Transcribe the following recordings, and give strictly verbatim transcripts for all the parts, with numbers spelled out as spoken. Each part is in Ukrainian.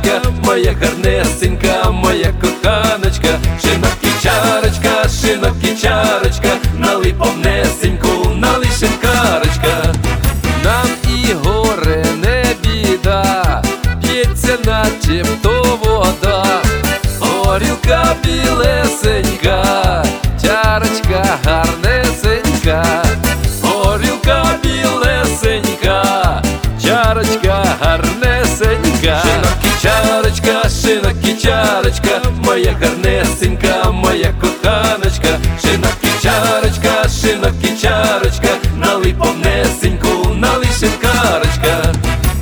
чарочка, моя гарнесенька, моя коханочка, шинок і чарочка, шинок і чарочка, налий повнесеньку, налий шинкарочка. Нам і горе не біда, п'ється начебто вода, горілка білесенька, чарочка гарнесенька, горілка білесенька, чарочка гарнесенька. Шинок і чарочка, шинок і чарочка, моя гарнесенька, моя коханочка, шинок і чарочка, шинок і чарочка, налий повнесеньку, налий шинкарочка.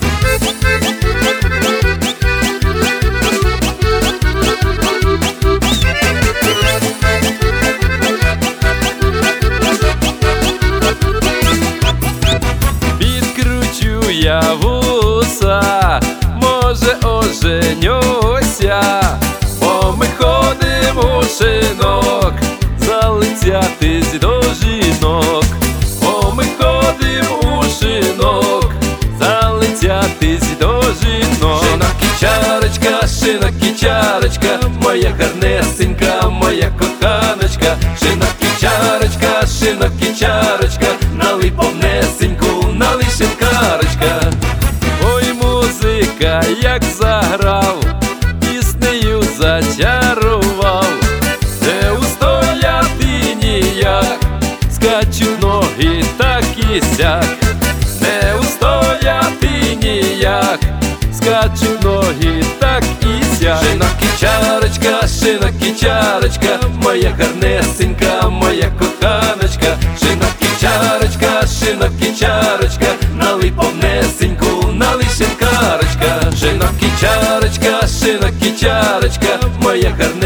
Підкручу я вуса, може оженюся, бо ми ходимо у шинок, залицятись до жінок. Бо ми ходимо у шинок, залицятись до жінок. Шинок і чарочка, шинок і чарочка, моя гарнесенька, моя коханочка, шинок і чарочка, шинок і чарочка, налий повнесеньку, налий шинкарочка. Ой, музика як заграв, піснею зачарував, не устояти ніяк, скачуть ноги так і сяк, не устояти ніяк, скачуть ноги так і сяк. Шинок і чарочка, шинок і чарочка, моя гарнесенька, моя коханочка, шинок і чарочка, шинок і чарочка, налий повнесеньку, налий шинкарочка. Шинок і чарочка, шинок і чарочка, моя гарнесенька,